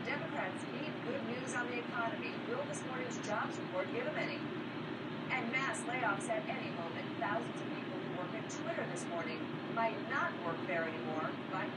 Democrats need good news on the economy. Will this morning's jobs report give them any? And mass layoffs at any moment. Thousands of people who work at Twitter this morning might not work there anymore, but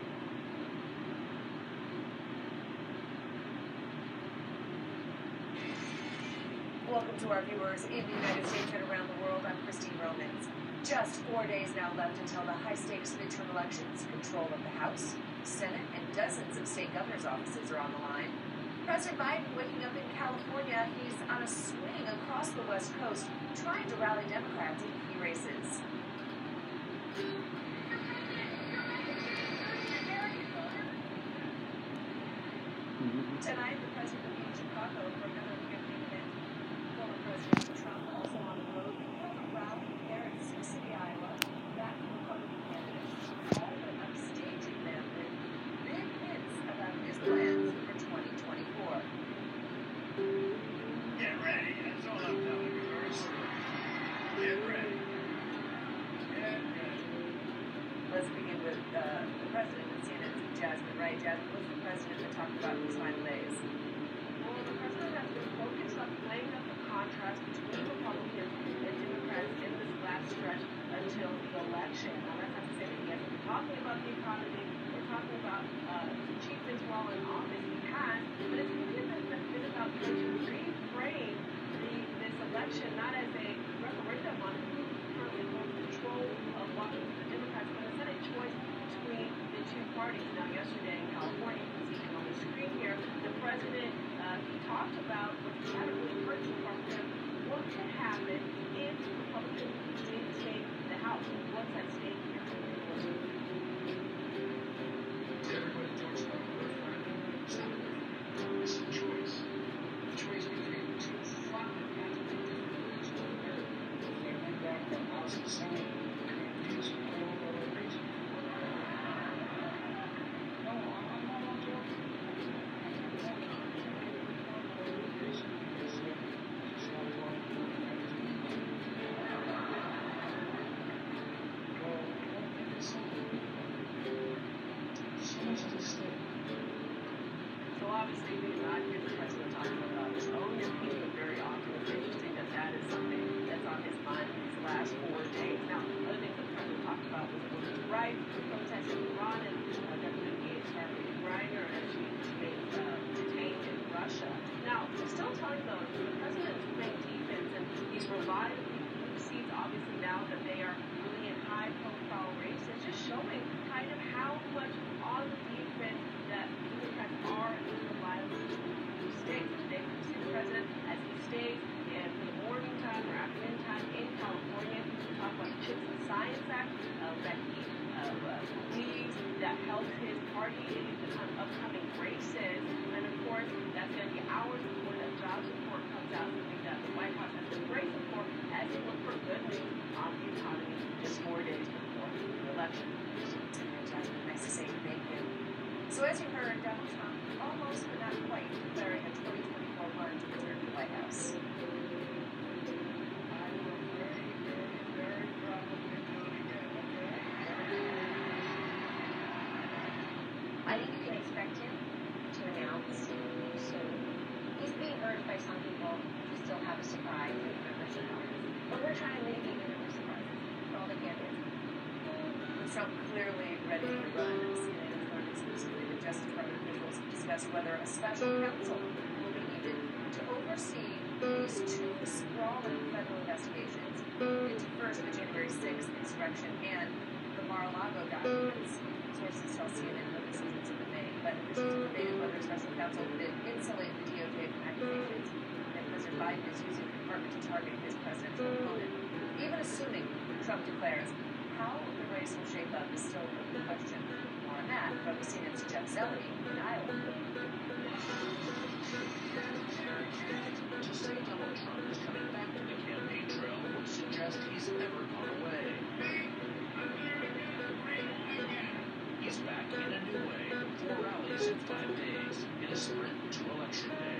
welcome to our viewers in the United States and around the world. I'm Christine Romans. Just 4 days now left until the high-stakes midterm elections. Control of the House, Senate, and dozens of state governor's offices are on the line. President Biden waking up in California. He's on a swing across the West Coast, trying to rally Democrats in key races. Tonight, the president will be in Chicago for another campaign event. Former President Trump also on the road. He'll have a rally there in Sioux City, Iowa. Back from Republican candidates, all but upstaging them with big hints about his plans for 2024. Get ready. That's all I'm telling you, girls. Get ready. Get ready. Let's begin with the president of CNN's Jasmine Wright. Jasmine, what's the president been talking about in these final days? Well, the president has been focused on playing up the contrast between Republicans and Democrats in this last stretch until the election. Now, that's not to say that he hasn't been talking about the economy or talking about achievements while in office. He has, but it's really been about trying to reframe this election not as a referendum on who currently holds control of Washington, the Democrats, but instead a choice between the two parties. Now, yesterday in California, you can see him on the screen here, the president, he talked about what he hadn't really heard so far from him, what could happen if Republicans did take the House. What's at stake here? Everybody talks about a referendum. It's not a referendum. It's a choice. A choice between two fundamentally different ways of America. If they went back to the House and Senate, they're going to use a whole other reason. No, I'm not joking. So obviously, we do not hear the president talking about his own impeachment very often. It's interesting that that is something that's on his mind these last 4 days. Now, other things that the president talked about was women's rights, protesting Iran, and WNBA targeting Griner as she remains detained in Russia. Now, we're still telling though, the president is playing defense, and he's revived the seats obviously now that they are really in high-profile races, just showing kind of how much on the defense that Democrats are in the violence of states. Today, we see the president as he stays in the morning time or afternoon time in California. We talk about the CHIPS and Science Act that he believes that helps his party in the upcoming races. And of course, that's going to be hours before that jobs report comes out, something that the White House has been bracing for as they look for good news on the economy just 4 days before the election. Nice to say thank you. So as you heard, Donald Trump almost but not quite declaring a 2024 run to return to the White House. I will very, very, very probably do it again, okay? I think you can expect him to announce soon. He's being urged by some people to still have a surprise in November surprise. But we're trying to mitigate November surprises for all the candidates. Trump clearly ready to run. CNN has learned exclusively that Justice Department officials discussed whether a special counsel will be needed to oversee these two sprawling federal investigations into first the January 6th insurrection and the Mar-a-Lago documents. Sources tell CNN that this isn't in the May, but officials have debated whether a special counsel could insulate the DOJ from accusations that President Biden is using the department to target his presidential opponent. Even assuming Trump declares, how the race will shape up is still an open question. More on that from CNN's Jeff Zeleny in Iowa. To say Donald Trump is coming back to the campaign trail would suggest he's never gone away. He's back in a new way, 4 rallies in 5 days, in a sprint to Election Day.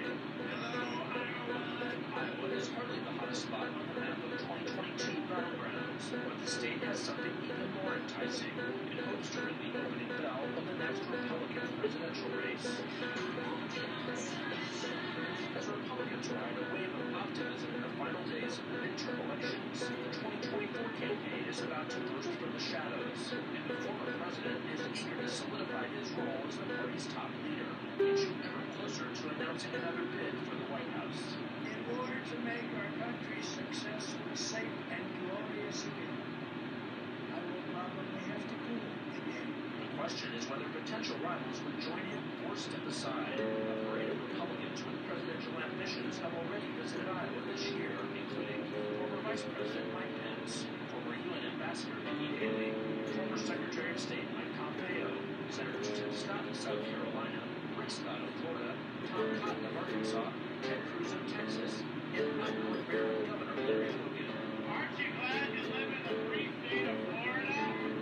Iowa is hardly the hottest spot on the map of 2022 battlegrounds, but the state has something even more enticing. It hopes to ring the opening bell of the next Republican presidential race. solidified his role as the party's top leader, inching ever closer to announcing another bid for the White House. In order to make our country successful, safe, and glorious again, I will probably have to do it again. The question is whether potential rivals would join him or step aside. A parade of Republicans with presidential ambitions have already visited Iowa this year, including former Vice President Mike Pence, former UN Ambassador Nikki Haley, former Secretary of State Mike Pompeo, Senators Tim Scott of South Carolina, Rick Scott of Florida, Tom Cotton of Arkansas, Ted Cruz of Texas, and outgoing Maryland Governor Larry Hogan. Aren't you glad you live in the free state of Florida?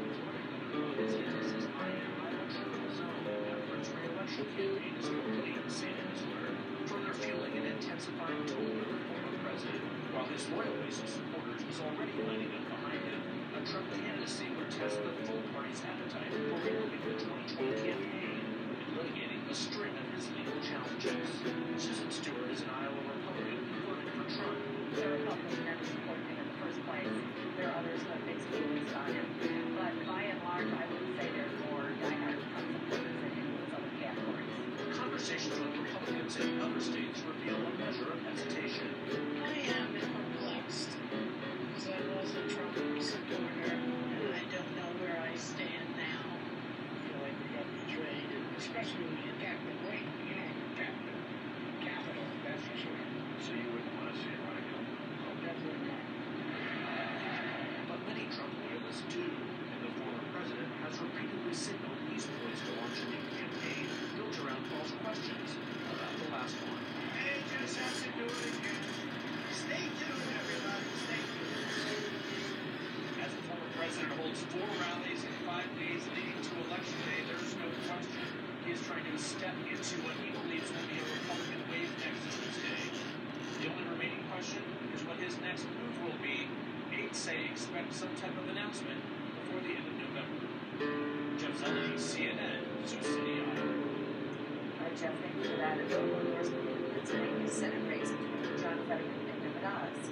DeSantis' Iowa trickle zone after its re-election campaign is complete, Sanders learned, further fueling an intensifying tone of the former president. While his loyal base of supporters is already lining up behind him, a Trump candidacy would test the full party's appetite for removing the 2020 campaign and litigating a string of his legal challenges. Susan Stewart is an Iowa Republican voting for Trump. There are Republicans who never supported him in the first place. There are others who have mixed feelings on him. But by and large, I would say there's more diehard Trump supporters than in those other categories. Conversations with Republicans in other states reveal a measure of hesitation. I am perplexed because I was a Trump supporter and I don't know where I stand now. I feel like we got betrayed, especially when we attacked the great, attacked the Capitol, that's for sure. So you wouldn't want to see it run again? Oh, definitely not. But many Trump loyalists do, and the former president has repeatedly signaled he's poised to launch a new campaign built around false questions about the last one. They just have to do it again. Stay tuned, everybody. Stay tuned. As the former president holds 4 rallies in 5 days leading to Election Day, there's no question he is trying to step into what he believes will be a Republican wave next Tuesday. The only remaining question is what his next move will be. Aides say expect some type of announcement before the end of November. Jeff Zeleny, CNN, Sioux City, Iowa. All right, Jeff, thank you for that. A notable endorsement in the Pennsylvania Senate race between John Fetterman and Nick Oz.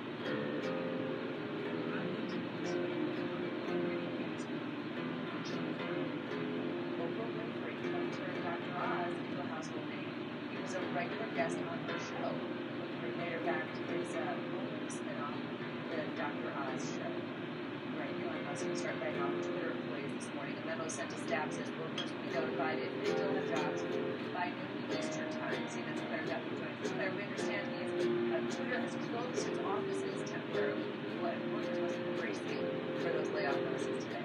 Oprah Winfrey helped turn Dr. Oz into a household name. He was a regular guest on her show. Winfrey later backed his own spin-off, the Dr. Oz show. Right, Elon Musk will start laying off Twitter employees this morning. A memo sent to staff says workers will be notified if they still have jobs by noon Eastern time. CNN's Claire Duffy joins us. Claire, we understand Twitter has closed its offices temporarily. What workers must be bracing for those layoff notices today.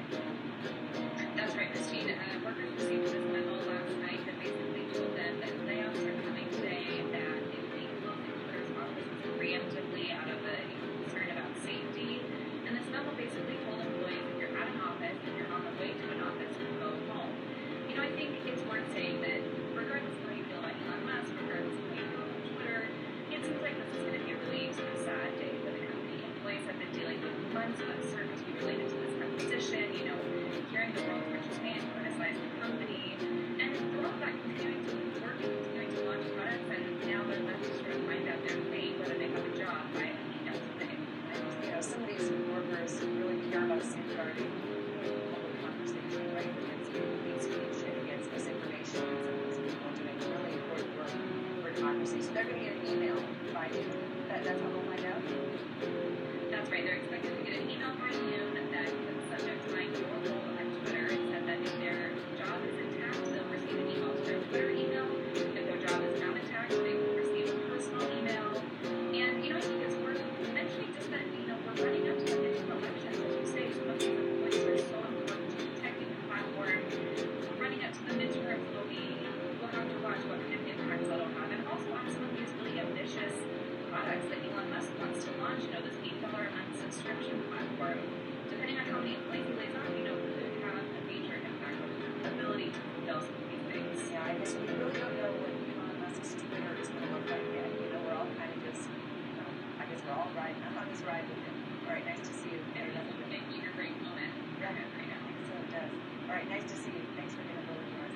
That's right, Christine. Workers received this memo last night that basically told them that layoffs are coming today, that if they close Twitter's offices preemptively out of a concern about safety. And this memo basically told employees if you're at an office, if you're on the way to an office, go home. I think it's worth saying that regardless of how you feel about Elon Musk, regardless of how you feel about Twitter, it seems like this is going to be a really sort of sad day for the company. Employees have been dealing with months of uncertainty related to this acquisition, hearing the world's richest man criticize the company, and through all that, continuing to work and continuing to launch products, and now they're left to sort of find out their fate, whether they have a job by today. Some of these workers really care about safeguarding public conversation, right? Against hate speech and against misinformation. And some of these people are doing really important work for democracy. So they're going to get an email by noon. That's how they'll find out? That's right. They're expected to get an email by noon that the subject line your role on Twitter. It said that if their job is intact, they'll receive an email to their Twitter email. If their job is not intact, they will receive a personal email. And, I think it's worth mentioning just that, we're running up to the midterm elections. As you say, some of these employees are so important to protecting the platform. Running up to the midterms, we'll have to watch what kind of impact that'll have. And also on some of these really ambitious products that Elon Musk wants to launch, this $8 a month subscription platform, depending on how many employees he lays off, could have a major impact on the ability to fulfill some of these things. Yeah, I guess we really don't know what Elon Musk's Twitter is going to look like yet. We're all kind of just, I guess we're all riding. I'm on this ride with him. All right, nice to see you. And thank you, your great moment right now. So it does. All right, nice to see you. Thanks for being a little more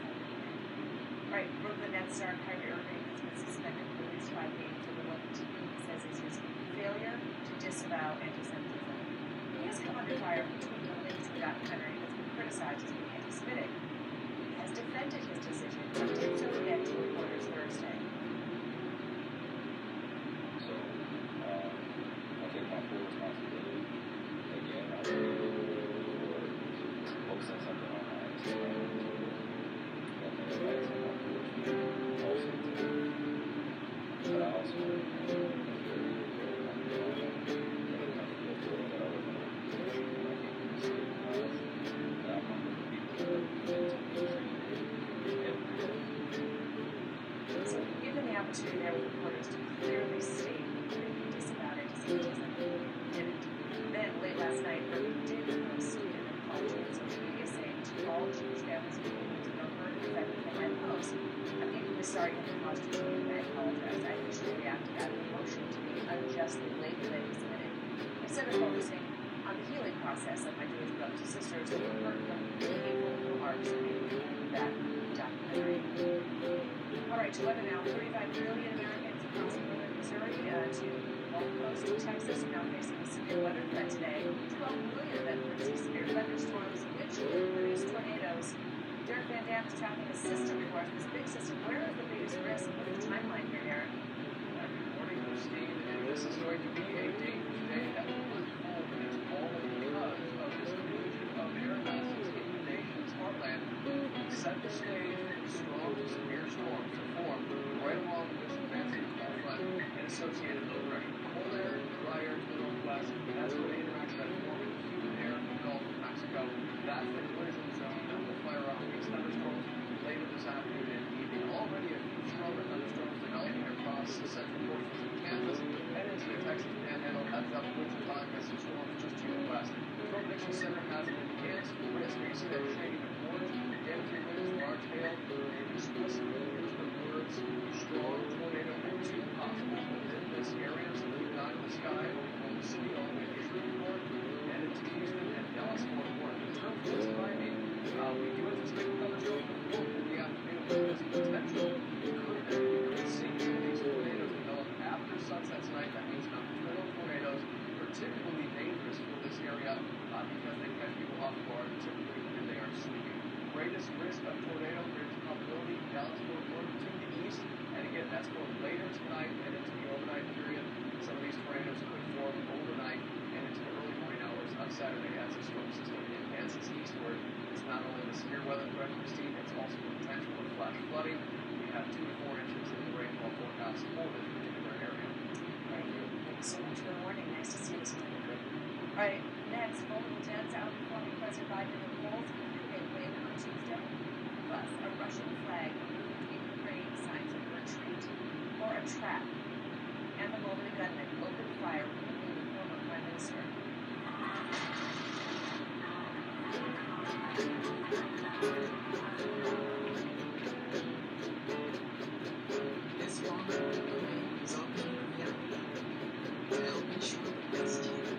All right, Brooklyn Nets star Kyrie Irving has been suspended for at least 5 games over what the team says is his failure to disavow anti-Semitism. He has come under fire for tweeting a Lindsay documentary that's been criticized as being anti-Semitic. defended his decision and did so again to reporters Thursday. So, I take my full responsibility. Again, I for posting something on my Instagram and Twitter that may have had some unfortunate also today. But I also very, very uncomfortable that I wasn't represented and I can't even say that I'm one of the people that are representing every day. So given the opportunity there with reporters to clearly state that he disavowed anti-Semitism, he didn't. Then, late last night, Berger did post an apology on social media saying to all Jewish families and communities who heard and affected by my post, I'm deeply sorry for the caused you pain and I apologize. I initially reacted out of emotion to being unjustly labeled anti-Semitic instead of focusing on the healing process of my Jewish brothers and sisters who were hurt from hateful remarks made in that documentary. All right, to weather now. 35 million Americans across northern Missouri to Gulf Coast of Texas are now facing a severe weather threat today. 12 million of them could see severe thunderstorms, which could produce tornadoes. Derek Van Dam is tracking a system for us. This big system. Where is the biggest risk? What's the timeline here, Derek? Good morning, Christine. And this is going to be a dangerous day that will unfold, and it's all because of this illusion of air masses in the nation's heartland. Set the stage for strong to severe storms to form right along this advancing cold front and associated low pressure. Cold air, dry air to the northwest, that's where they interact that form with humid air in the Gulf of Mexico. That's the collision zone that will fire off these thunderstorms later this afternoon and evening. Already a few stronger thunderstorms developing across the central portions of Kansas and into the Texas Panhandle. Heads up, winds are with some storms just to the west. The Storm Prediction Center has an enhanced risk. You see that shading of orange, damaging winds, large hail, and explicitly use the words strong tornado activity possible within this area. So keep an eye on the sky over the city all the way to Shreveport and into Houston and Dallas, Fort Worth. In terms of this timing, we do anticipate thunderstorms in the afternoon with busy potential. We could see some of these tornadoes develop after sunset tonight. That means nocturnal tornadoes are typically dangerous for this area because they catch people off guard typically when they are sleeping. Greatest risk of tornado, greatest probability, Dallas, Fort Worth to the east. And again, that's going later tonight and into the overnight period. Some of these tornadoes could form overnight and into the early morning hours on Saturday as the storm system advances eastward. It's not only the severe weather threat, Christine, it's also the potential for flash flooding. We have 2 to 4 inches in the rainfall forecast for this particular area. Thank you. Thanks so much for the warning. Nice to see you this morning. All right, next, multiple deaths outperforming President Biden in the polls in a big win on Tuesday. Plus, a Russian flag moved in Ukraine, signs of retreat or a trap. And the moment a gunman opened fire, wounding the former prime minister. This moment of pain is often reality to help ensure the best healing.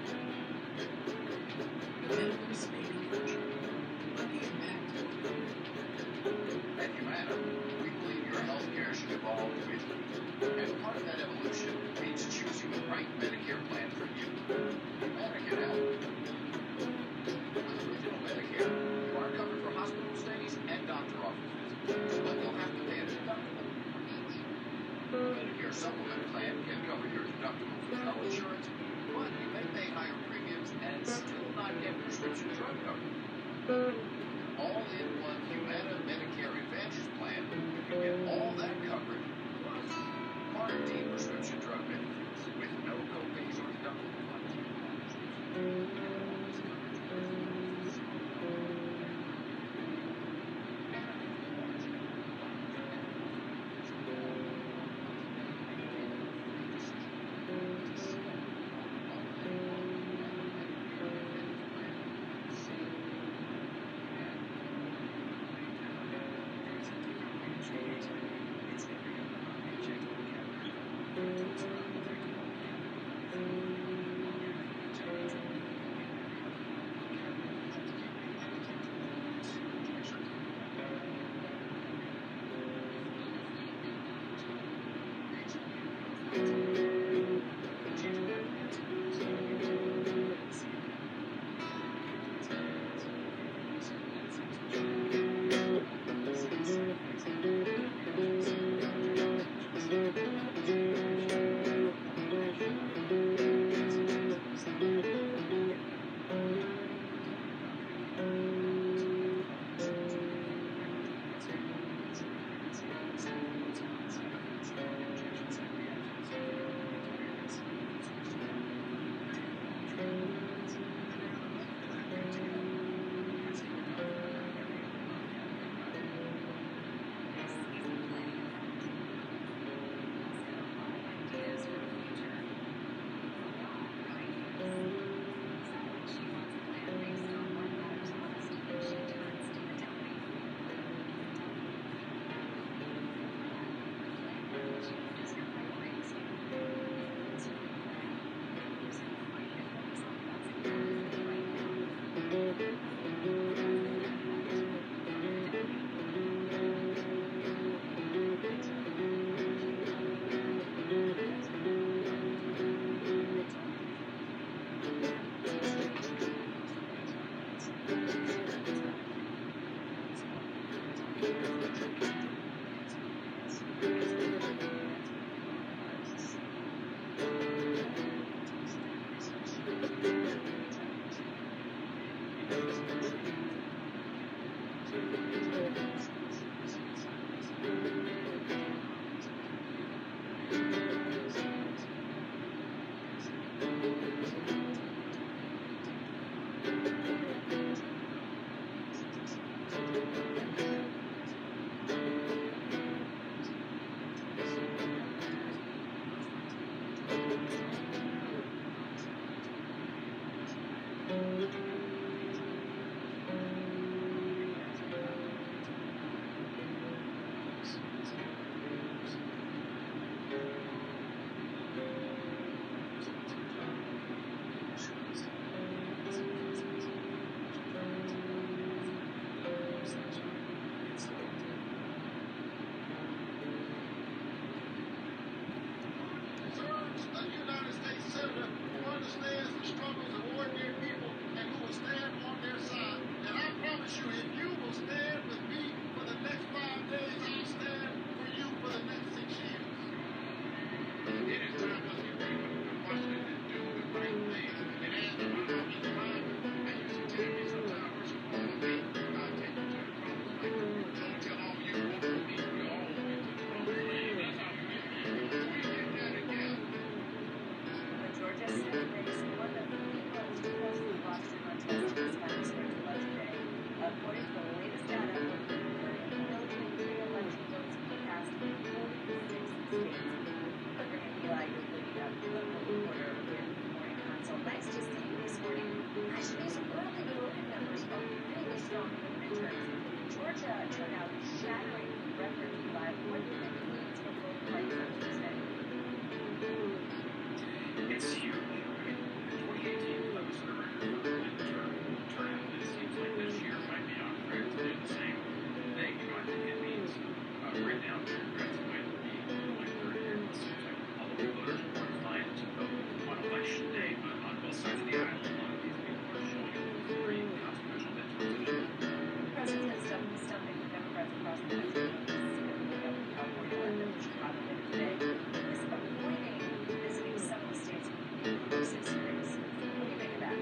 The benefits may be virtual, but the impact will be. At Humana, we believe your healthcare should evolve with you. And part of that evolution means choosing the right Medicare plan for you. Humana can help. With original Medicare, you are covered for hospital stays and doctor office visits, but you'll have to pay a deductible for each. Medicare Supplement plan can cover your deductible for health insurance, but you may pay higher premiums and still not get prescription drug coverage. All-in-one Humana Medicare Advantage plan, you can get all that coverage, plus Part D prescription drug benefits with no copays or deductible funds. states. Clifford and Eli is the political reporter with Morning Consult. Nice to see you this morning. Gosh, these early voting numbers felt really strong for the midterms. Georgia turnout shattering record. Eli, what do you think it means for both parties on Tuesday? It's huge. I mean, 2018, that was the record for midterm turnout. It seems like this year might be on track to do the same thing. I think it means right now, Democrats might be going third here. It seems like Republican voters are more inclined to vote on election day, but on both sides of the aisle, a lot of these people are showing up for three consequential midterms. The president is stumping the Democrats across the country. California and Chicago later today. Is avoiding visiting some of the states with inclusive races. What do you think of that?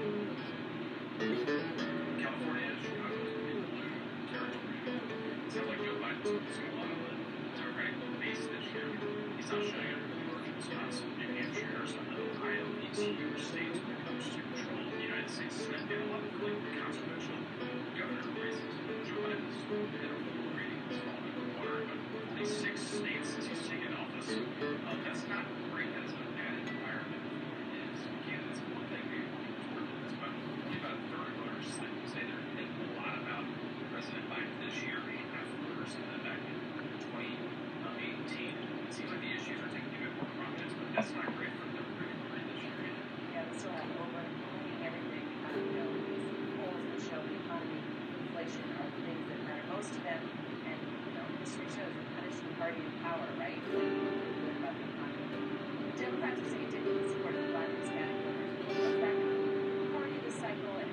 California and Chicago is going to be blue territory. It sounds like Joe Biden's going to see a lot of the Democratic base this year. He's not showing up in New York, Wisconsin, New Hampshire, Arizona, Ohio, these huge states when it comes to control of the United States Senate and a lot of really consequential governor races. Joe Biden's interval rating has fallen in the water, but only 6 states since he's taken office. That's not great. That's a bad environment for his candidates. One thing we working toward is about only about a third of voters say they're thinking a lot about President Biden this year. Half of voters said that back in 2018. It seems like the issues are taking a bit more prominence, but that's not great for the Democratic Party this year either. Yeah, we still have overwhelming everything. These polls that show the economy, inflation are the things that matter most to them. And, history shows the punishing party in power, right? Good about the economy. The Democrats are saying didn't support the Biden Hispanic voters. What's that going to party the cycle and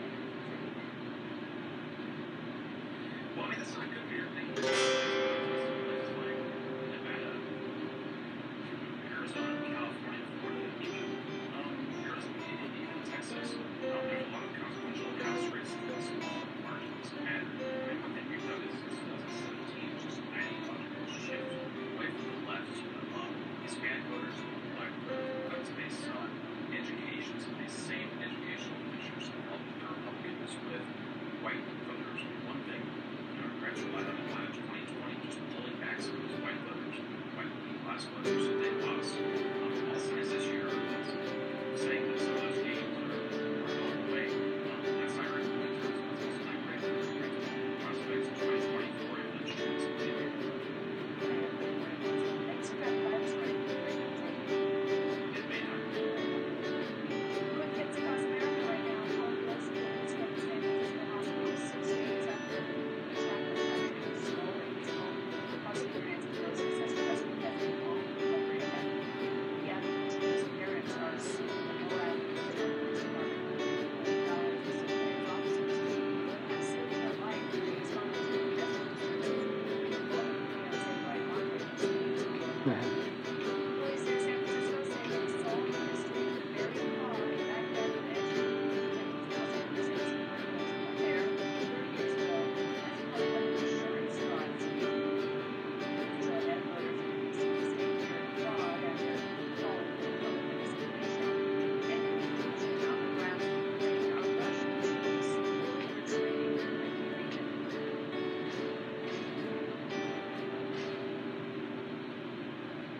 Well, I mean, that's not good for your thing. Places like Nevada, Arizona, California, Florida, even Texas. There's a lot of consequential House races with small margins. And one thing we've noticed since 2017 is just an ideological shift away from the left to the Hispanic voters and black voters. That's based on education, some of these same educational issues that help the Republicans with white voters. One thing Democrats relied on Atlanta 2020, just pulling back some of those white voters, white middle-class voters that they lost. All sides this year saying that some of those gains are going away. That's not great for midterms, but it's also not great for the prospects in 2024 if the chance of leaving. Thanks for that last one. It may not. Good kids across America right now. Calling those kids from San Francisco hospitals 6 days after the attack on the country was stolen. Prosecutors and those says President Biden won't recovery of that. The advocate's parents are suing the NORAD Police Department for $1 million. The civilian officers have saved their life in response to the desperate services. Police in San Francisco say they solved the mystery of the buried car in Baghdad and San Francisco criminals there 30 years ago as part of an insurance fraud scheme. So then voters released the state fraud after calling for public investigation and the conclusion on the ground claiming our Russian troops were infiltrating the region.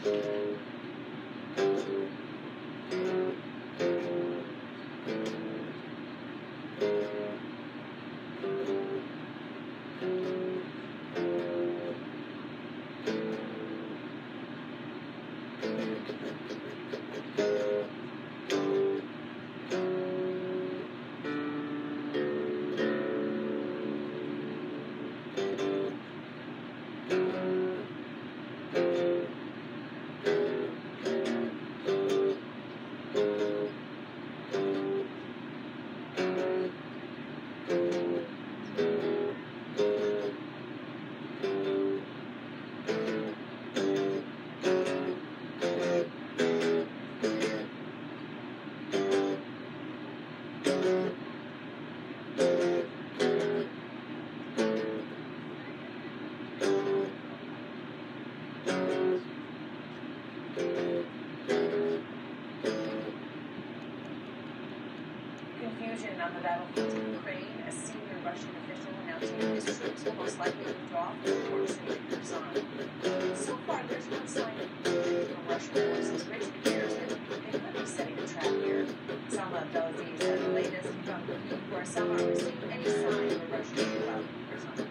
Confusion on the battlefield in Ukraine. A senior Russian official announcing his troops will most likely withdraw from the port city of Kherson. So far, there's no sign of movement from Russian forces, which appears that they could be setting a trap here. Salma Abdelaziz said the latest from Kyiv, where Salma received any sign of a Russian move from Kherson.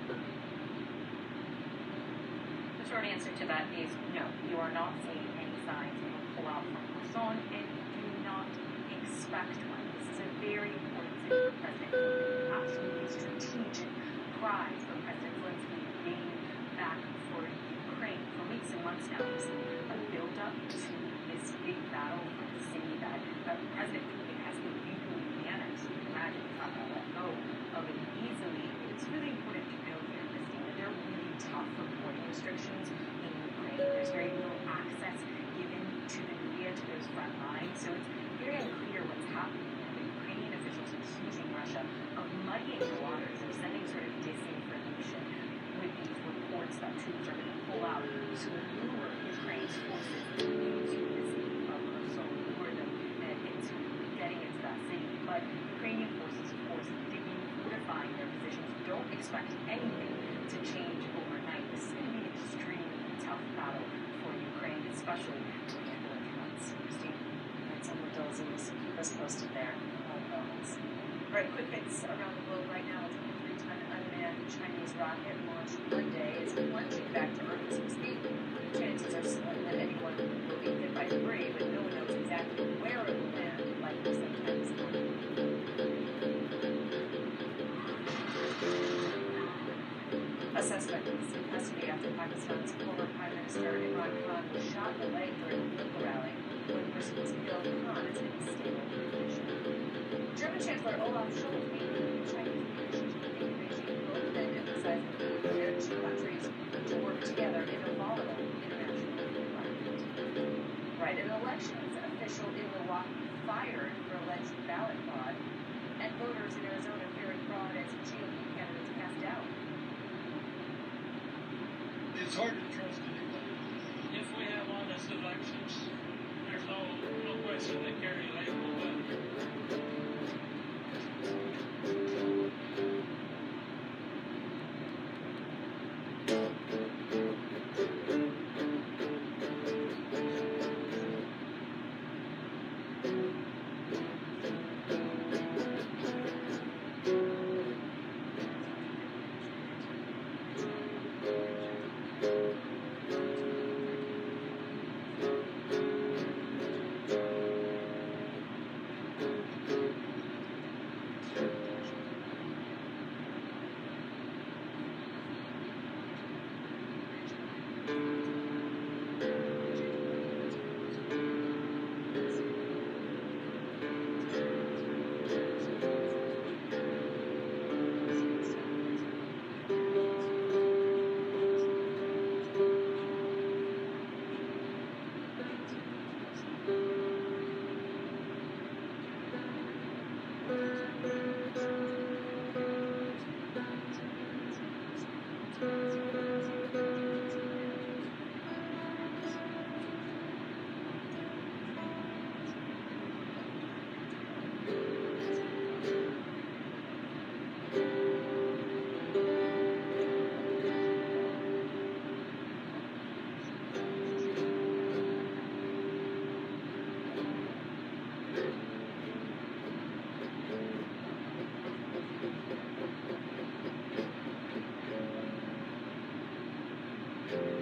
The short answer to that is no. You are not seeing any signs of a pullout from Kherson, and do not expect one. This is a very important thing for President Putin. Absolutely strategic prize for President Zelensky to gain back for Ukraine for weeks and months now. It's a build-up to this big battle for the city that President Putin has illegally annexed. You can imagine he's not going to let go of it easily. It's really important to know here, Christine, that there are really tough reporting restrictions in Ukraine. There's very little access given to the media, to those front lines. So it's very unclear what's happening. And the Ukrainian officials are accusing Russia of muddying the waters, of sending sort of disinformation with these reports that troops are going to pull out to lure Ukraine's forces into the city of Kherson, lure them into getting into that city. But Ukrainian forces, of course, digging, fortifying their positions, don't expect anything to change overnight. This is going to be an extremely tough battle for Ukraine, especially to handle it once. Christine? And some of those keep us posted there. All right, quick hits around the globe right now. A 23-ton unmanned Chinese rocket launched Monday is plunging back to Earth as we speak. Chances are slim that anyone will be hit by debris, but no one knows exactly where it will land, likely sometime this morning. A suspect is in custody after Pakistan's former Prime Minister Imran Khan was shot in the leg during a political rally. One person was killed. Khan is in stable condition. German Chancellor Olaf Scholz meeting with the Chinese leadership in Beijing, both men emphasizing the need for their two countries to work together in a volatile international environment. Right, an elections official in Milwaukee fired for alleged ballot fraud, and voters in Arizona fearing fraud as GOP candidates cast out. It's hard to trust anybody. If we have honest elections, there's no question that Gary Lake will win. Thank you.